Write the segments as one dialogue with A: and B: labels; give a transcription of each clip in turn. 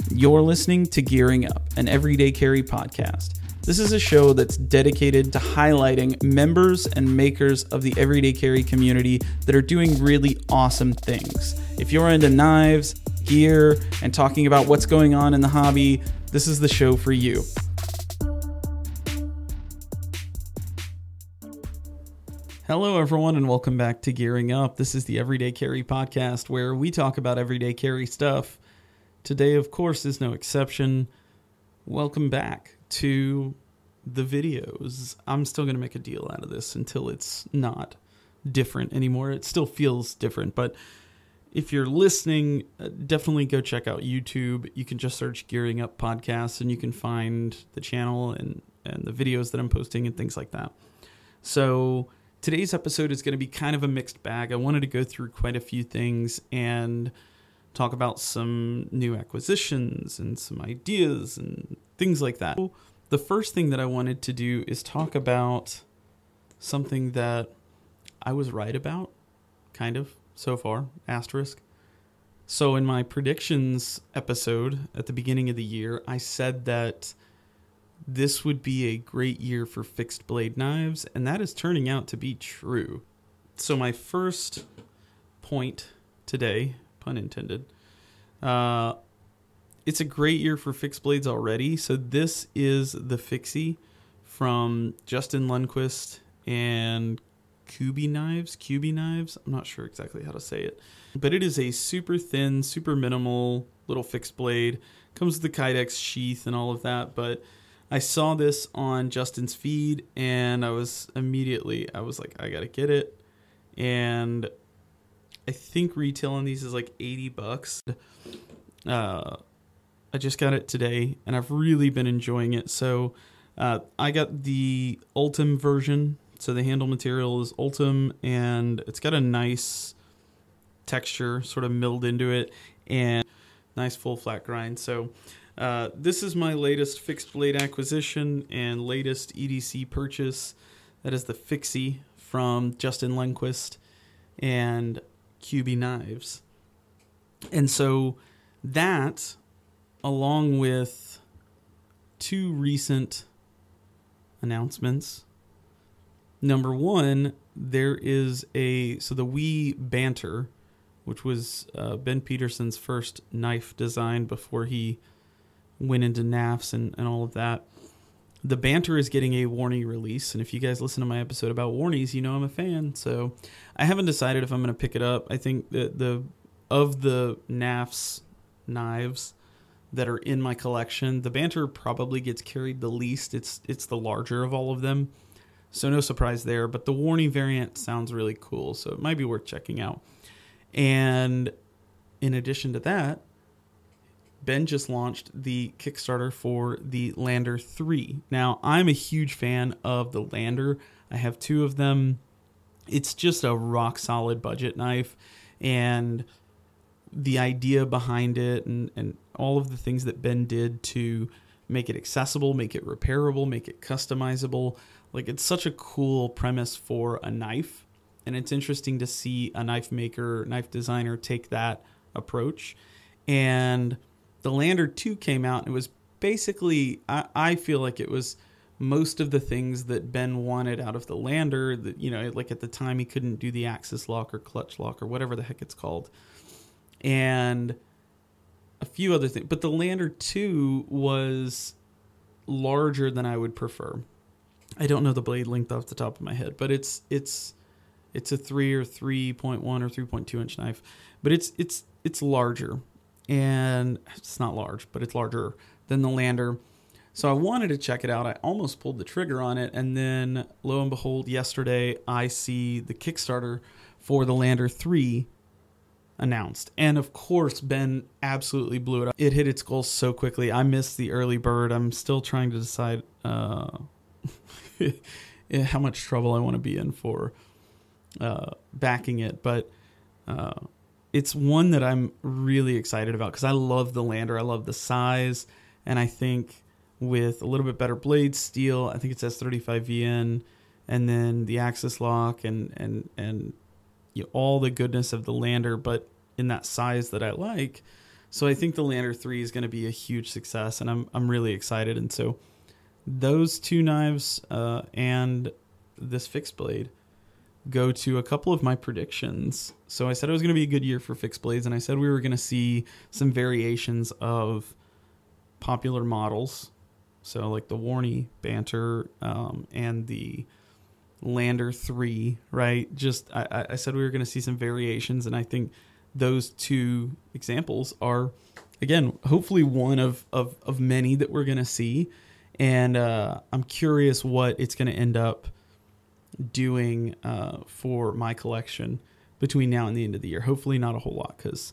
A: You're listening to Gearing Up, an Everyday Carry podcast. This is a show that's dedicated to highlighting members and makers of the Everyday Carry community that are doing really awesome things. If you're into knives, gear, and talking about what's going on in the hobby, this is the show for you. Hello, everyone, and welcome back to Gearing Up. This is the Everyday Carry podcast where we talk about everyday carry stuff. Today, of course, is no exception. Welcome back to the videos. I'm still going to make a deal out of this until it's not different anymore. It still feels different, but if you're listening, definitely go check out YouTube. You can just search Gearing Up Podcasts, and you can find the channel and the videos that I'm posting and things like that. So today's episode is going to be kind of a mixed bag. I wanted to go through quite a few things and talk about some new acquisitions and some ideas and things like that. The first thing that I wanted to do is talk about something that I was right about, kind of, so far, asterisk. So in my predictions episode at the beginning of the year, I said that this would be a great year for fixed blade knives, and that is turning out to be true. So my first point today, pun intended, it's a great year for fixed blades already. So this is the Fixie from Justin Lundquist and QB Knives. I'm not sure exactly how to say it, but it is a super thin, super minimal little fixed blade. Comes with the Kydex sheath and all of that, but I saw this on Justin's feed and I was like, I gotta get it. And I think retail on these is like $80. I just got it today and I've really been enjoying it. So I got the Ultim version. So the handle material is Ultim and it's got a nice texture sort of milled into it and nice full flat grind. So this is my latest fixed blade acquisition and latest EDC purchase. That is the Fixie from Justin Lundquist and QB Knives. And so that, along with two recent announcements. Number one, there is the WE Banter, which was Ben Peterson's first knife design before he went into NAFs and all of that. The Banter is getting a Warney release, and if you guys listen to my episode about Warneys, you know I'm a fan. So I haven't decided if I'm going to pick it up. I think that of the NAFs knives that are in my collection, the Banter probably gets carried the least. It's the larger of all of them, so no surprise there. But the Warney variant sounds really cool, so it might be worth checking out. And in addition to that, Ben just launched the Kickstarter for the Lander 3. Now, I'm a huge fan of the Lander. I have two of them. It's just a rock-solid budget knife, and the idea behind it and all of the things that Ben did to make it accessible, make it repairable, make it customizable. Like, it's such a cool premise for a knife, and it's interesting to see a knife maker, knife designer take that approach. And the Lander 2 came out, and it was basically, I feel like it was most of the things that Ben wanted out of the Lander. That, you know, like at the time he couldn't do the axis lock or clutch lock or whatever the heck it's called. And a few other things. But the Lander 2 was larger than I would prefer. I don't know the blade length off the top of my head, but it's a 3 or 3.1 or 3.2 inch knife. But it's larger. And it's not large, but it's larger than the Lander. So I wanted to check it out. I almost pulled the trigger on it. And then, lo and behold, yesterday, I see the Kickstarter for the Lander 3 announced. And of course, Ben absolutely blew it up. It hit its goal so quickly. I missed the early bird. I'm still trying to decide how much trouble I want to be in for backing it. But it's one that I'm really excited about because I love the Lander. I love the size. And I think with a little bit better blade steel, I think it says 35VN, and then the axis lock and you know, all the goodness of the Lander, but in that size that I like. So I think the Lander 3 is going to be a huge success, and I'm really excited. And so those two knives and this fixed blade go to a couple of my predictions. So I said it was going to be a good year for fixed blades, and I said we were going to see some variations of popular models. So like the Warney Banter and the Lander 3, right? Just I said we were going to see some variations, and I think those two examples are, again, hopefully one of many that we're going to see. And I'm curious what it's going to end up doing for my collection between now and the end of the year. Hopefully not a whole lot, because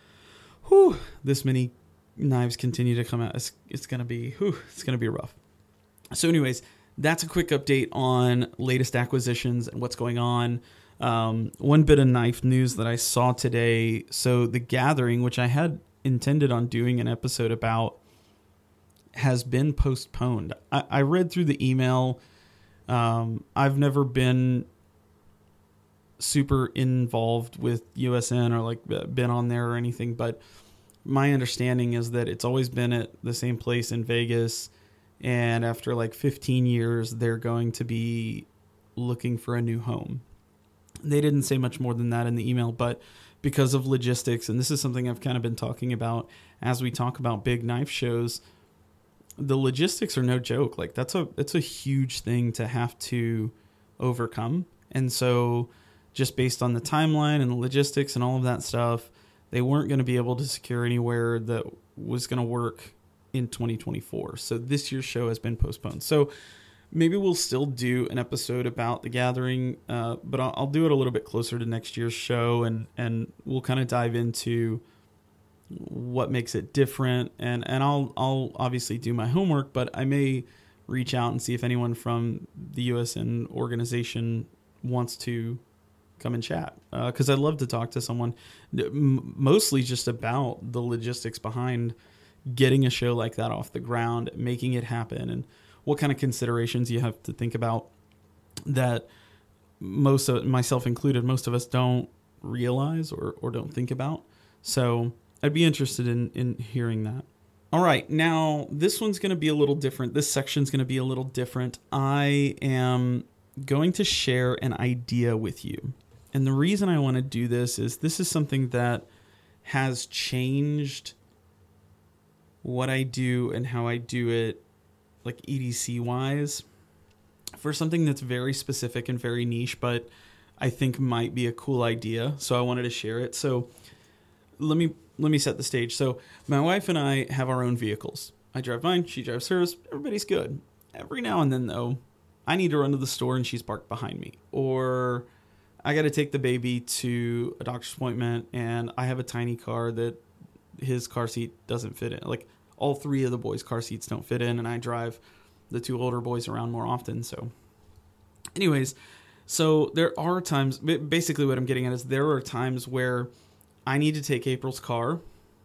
A: this many knives continue to come out. It's going to be rough. So anyways, that's a quick update on latest acquisitions and what's going on. One bit of knife news that I saw today. So The Gathering, which I had intended on doing an episode about, has been postponed. I read through the email. I've never been super involved with USN or like been on there or anything, but my understanding is that it's always been at the same place in Vegas, and after like 15 years, they're going to be looking for a new home. They didn't say much more than that in the email, but because of logistics, and this is something I've kind of been talking about as we talk about big knife shows, the logistics are no joke. Like it's a huge thing to have to overcome. And so just based on the timeline and the logistics and all of that stuff, they weren't going to be able to secure anywhere that was going to work in 2024. So this year's show has been postponed. So maybe we'll still do an episode about The Gathering, but I'll do it a little bit closer to next year's show, and we'll kind of dive into what makes it different. And I'll obviously do my homework, but I may reach out and see if anyone from the USN organization wants to come and chat, because I'd love to talk to someone mostly just about the logistics behind getting a show like that off the ground, making it happen, and what kind of considerations you have to think about that most of, myself included, most of us don't realize or don't think about. So I'd be interested in hearing that. All right, now this one's going to be a little different. This section's going to be a little different. I am going to share an idea with you. And the reason I want to do this is something that has changed what I do and how I do it, like EDC wise, for something that's very specific and very niche, but I think might be a cool idea. So I wanted to share it. So let me set the stage. So my wife and I have our own vehicles. I drive mine, she drives hers. Everybody's good. Every now and then, though, I need to run to the store and she's parked behind me, or I got to take the baby to a doctor's appointment and I have a tiny car that his car seat doesn't fit in. Like all three of the boys' car seats don't fit in, and I drive the two older boys around more often. So anyways, so there are times, basically what I'm getting at is there are times where I need to take April's car,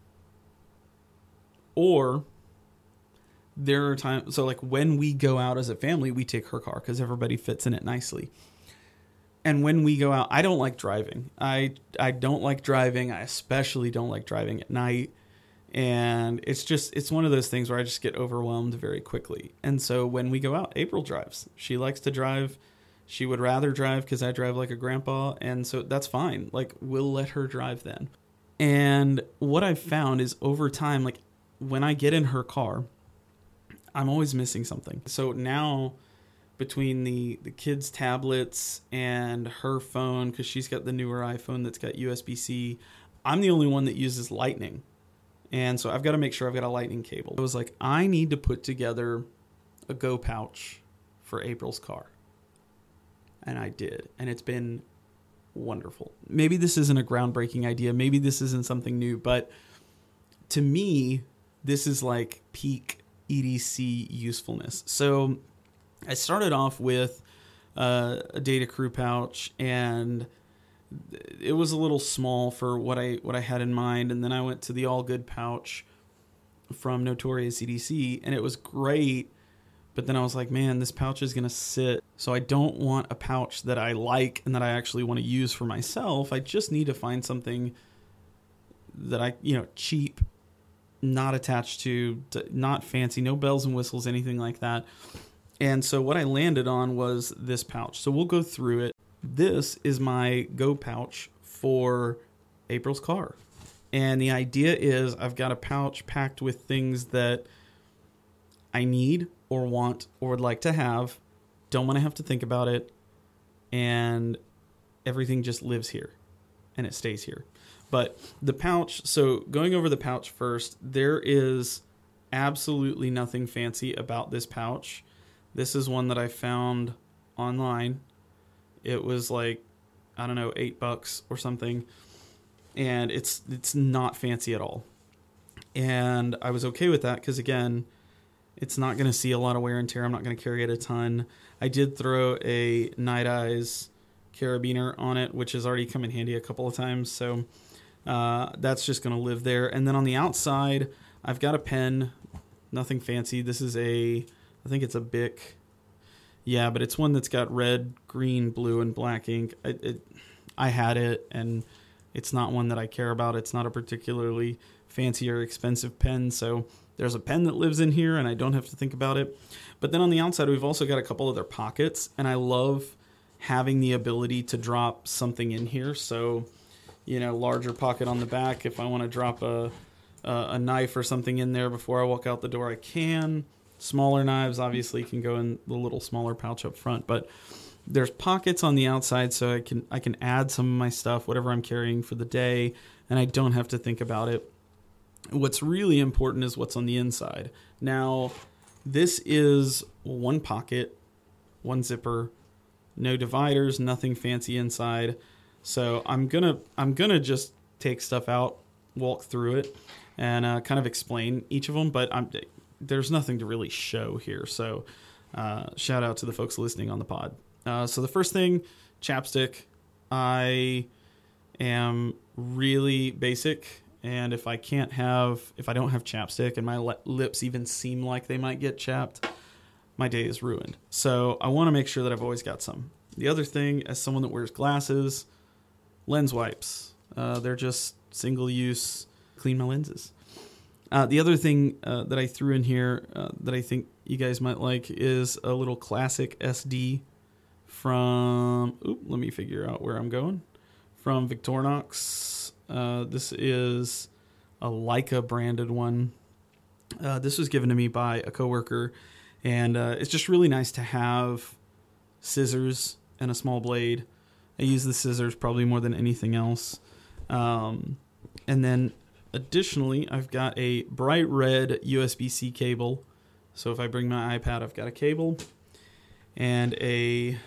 A: or there are times, so like when we go out as a family, we take her car because everybody fits in it nicely. And when we go out, I don't like driving. I don't like driving. I especially don't like driving at night. And it's one of those things where I just get overwhelmed very quickly. And so when we go out, April drives. She likes to drive. She would rather drive because I drive like a grandpa. And so that's fine. Like, we'll let her drive then. And what I've found is over time, like when I get in her car, I'm always missing something. So now between the kids' tablets and her phone, because she's got the newer iPhone that's got USB-C, I'm the only one that uses Lightning. And so I've got to make sure I've got a Lightning cable. I was like, I need to put together a Go pouch for April's car. And I did. And it's been wonderful. Maybe this isn't a groundbreaking idea. Maybe this isn't something new. But to me, this is like peak EDC usefulness. So I started off with a Data Crew pouch, and it was a little small for what I had in mind. And then I went to the All Good pouch from Notorious EDC, and it was great. But then I was like, man, this pouch is going to sit. So I don't want a pouch that I like and that I actually want to use for myself. I just need to find something that cheap not attached to, not fancy, no bells and whistles, anything like that. And so what I landed on was this pouch. So we'll go through it. This is my go pouch for April's car. And the idea is I've got a pouch packed with things that I need or want or would like to have. Don't want to have to think about it. And everything just lives here and it stays here. But the pouch, so going over the pouch first, there is absolutely nothing fancy about this pouch. This is one that I found online. It was like, I don't know, $8 or something. And it's not fancy at all. And I was okay with that because, again, it's not going to see a lot of wear and tear. I'm not going to carry it a ton. I did throw a Night Eyes carabiner on it, which has already come in handy a couple of times. So that's just going to live there. And then on the outside, I've got a pen. Nothing fancy. This is I think it's a Bic. Yeah, but it's one that's got red, green, blue, and black ink. I had it, and it's not one that I care about. It's not a particularly fancy or expensive pen, so there's a pen that lives in here, and I don't have to think about it. But then on the outside, we've also got a couple other pockets, and I love having the ability to drop something in here. So, larger pocket on the back. If I want to drop a knife or something in there before I walk out the door, I can. Smaller knives obviously can go in the little smaller pouch up front, but there's pockets on the outside so I can add some of my stuff, whatever I'm carrying for the day, and I don't have to think about it. What's really important is what's on the inside. Now, this is one pocket, one zipper, no dividers, nothing fancy inside. So I'm gonna just take stuff out, walk through it, and kind of explain each of them. But there's nothing to really show here. So shout out to the folks listening on the pod. So the first thing, chapstick. I am really basic. And if I don't have chapstick and my lips even seem like they might get chapped, my day is ruined. So I want to make sure that I've always got some. The other thing, as someone that wears glasses, lens wipes. They're just single use, clean my lenses. The other thing that I threw in here that I think you guys might like is a little classic SD from, let me figure out where I'm going. From Victorinox. This is a Leica branded one. This was given to me by a coworker, and it's just really nice to have scissors and a small blade. I use the scissors probably more than anything else. And then additionally, I've got a bright red USB-C cable. So if I bring my iPad, I've got a cable, and a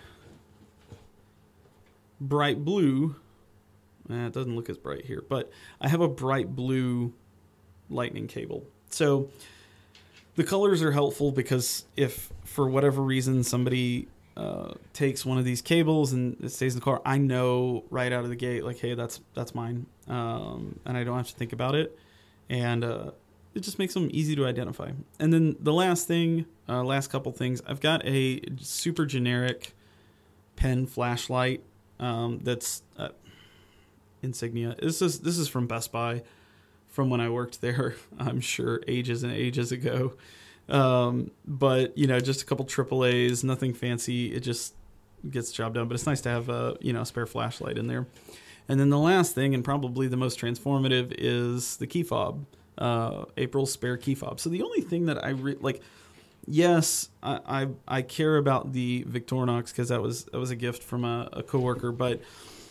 A: bright blue. It doesn't look as bright here, but I have a bright blue lightning cable. So the colors are helpful because if for whatever reason somebody takes one of these cables and it stays in the car, I know right out of the gate, like, hey, that's mine. And I don't have to think about it. And it just makes them easy to identify. And then the last thing, last couple things, I've got a super generic pen flashlight that's Insignia. This is from Best Buy, from when I worked there. I'm sure ages and ages ago. But just a couple AAAs, nothing fancy. It just gets the job done. But it's nice to have a spare flashlight in there. And then the last thing, and probably the most transformative, is the key fob. April's spare key fob. So the only thing that I like. Yes, I care about the Victorinox because that was a gift from a coworker, but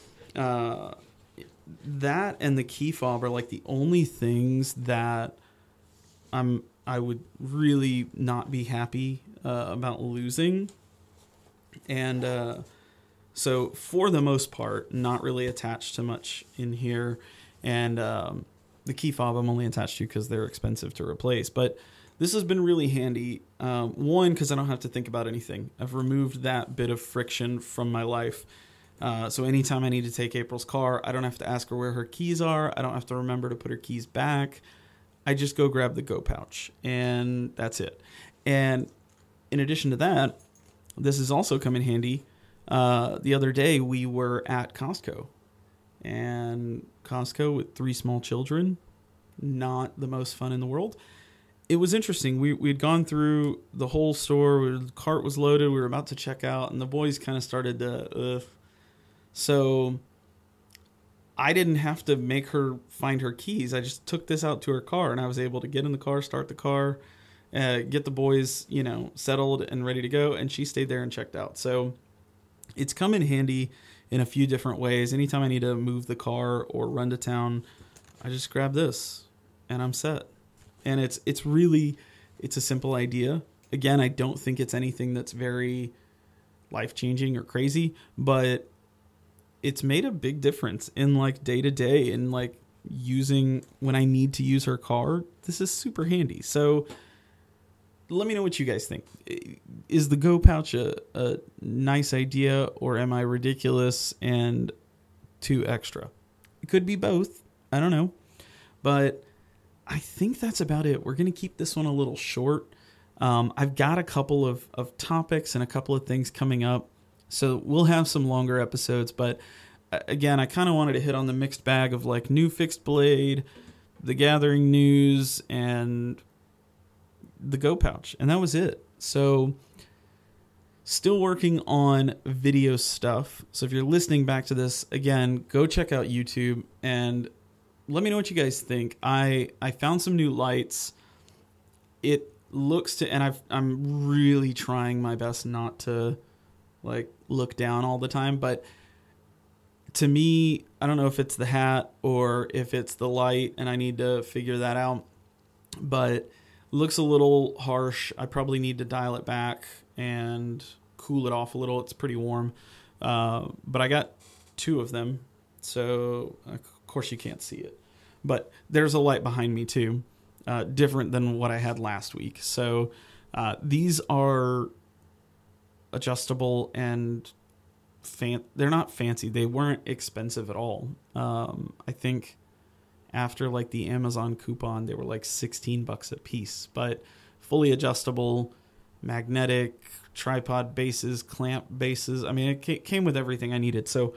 A: that and the key fob are like the only things that I would really not be happy about losing. And so for the most part, not really attached to much in here. And the key fob I'm only attached to because they're expensive to replace. But this has been really handy. One, because I don't have to think about anything. I've removed that bit of friction from my life. So anytime I need to take April's car, I don't have to ask her where her keys are. I don't have to remember to put her keys back. I just go grab the Go pouch, and that's it. And in addition to that, this has also come in handy. The other day, we were at Costco. And Costco with 3 small children, not the most fun in the world. It was interesting. We'd gone through the whole store. The cart was loaded. We were about to check out, and the boys kind of started to, So I didn't have to make her find her keys. I just took this out to her car, and I was able to get in the car, start the car, get the boys, settled and ready to go, and she stayed there and checked out. So it's come in handy in a few different ways. Anytime I need to move the car or run to town, I just grab this, and I'm set. And it's a simple idea. Again, I don't think it's anything that's very life-changing or crazy, but it's made a big difference in like day to day and like using when I need to use her car. This is super handy. So let me know what you guys think. Is the Go Pouch a nice idea, or am I ridiculous and too extra? It could be both. I don't know. But I think that's about it. We're going to keep this one a little short. I've got a couple of topics and a couple of things coming up. So we'll have some longer episodes. But again, I kind of wanted to hit on the mixed bag of like new fixed blade, the Gathering news, and the Go Pouch. And that was it. So still working on video stuff. So if you're listening back to this, again, go check out YouTube and let me know what you guys think. I found some new lights. It looks to, and I'm really trying my best not to like look down all the time, but to me, I don't know if it's the hat or if it's the light, and I need to figure that out, but it looks a little harsh. I probably need to dial it back and cool it off a little. It's pretty warm. But I got 2 of them, so of course you can't see it. But there's a light behind me too, different than what I had last week. So these are adjustable and they're not fancy. They weren't expensive at all. I think after like the Amazon coupon, they were like $16 a piece. But fully adjustable, magnetic, tripod bases, clamp bases. I mean, it came with everything I needed. So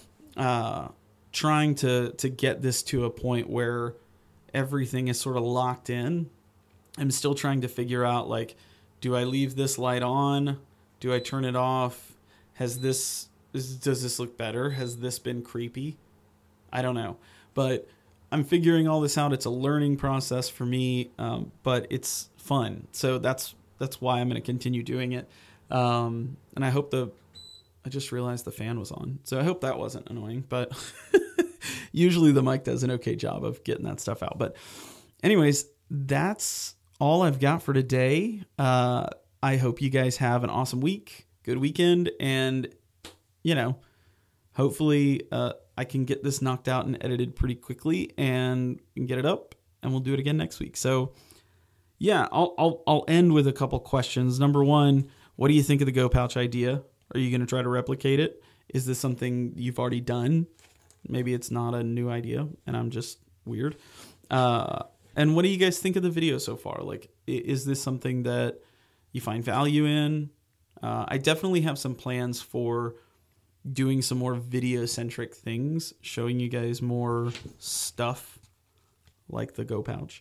A: trying to get this to a point where everything is sort of locked in. I'm still trying to figure out, like, do I leave this light on? Do I turn it off? Does this look better? Has this been creepy? I don't know. But I'm figuring all this out. It's a learning process for me, but it's fun. So that's why I'm going to continue doing it. And I hope I just realized the fan was on. So I hope that wasn't annoying, but usually the mic does an okay job of getting that stuff out. But anyways, that's all I've got for today. I hope you guys have an awesome week, good weekend, and, hopefully I can get this knocked out and edited pretty quickly and get it up, and we'll do it again next week. So yeah, I'll end with a couple questions. Number one, what do you think of the Go Pouch idea? Are you going to try to replicate it? Is this something you've already done? Maybe it's not a new idea and I'm just weird. And what do you guys think of the video so far? Like, is this something that you find value in? I definitely have some plans for doing some more video-centric things, showing you guys more stuff like the Go Pouch.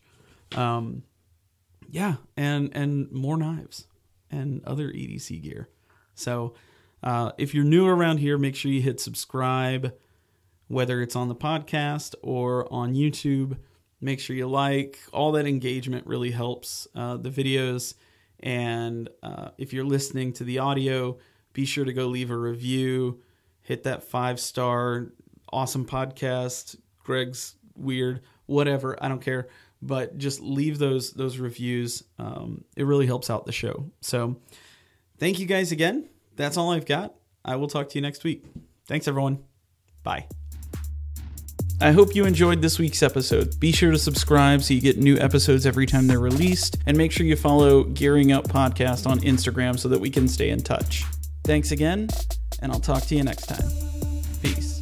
A: Yeah, and more knives and other EDC gear. So if you're new around here, make sure you hit subscribe, whether it's on the podcast or on YouTube. Make sure you like. All that engagement really helps the videos. And if you're listening to the audio, be sure to go leave a review. Hit that 5-star. Awesome podcast. Greg's weird. Whatever. I don't care. But just leave those reviews. It really helps out the show. So thank you guys again. That's all I've got. I will talk to you next week. Thanks, everyone. Bye. I hope you enjoyed this week's episode. Be sure to subscribe so you get new episodes every time they're released, and make sure you follow Gearing Up Podcast on Instagram so that we can stay in touch. Thanks again, and I'll talk to you next time. Peace.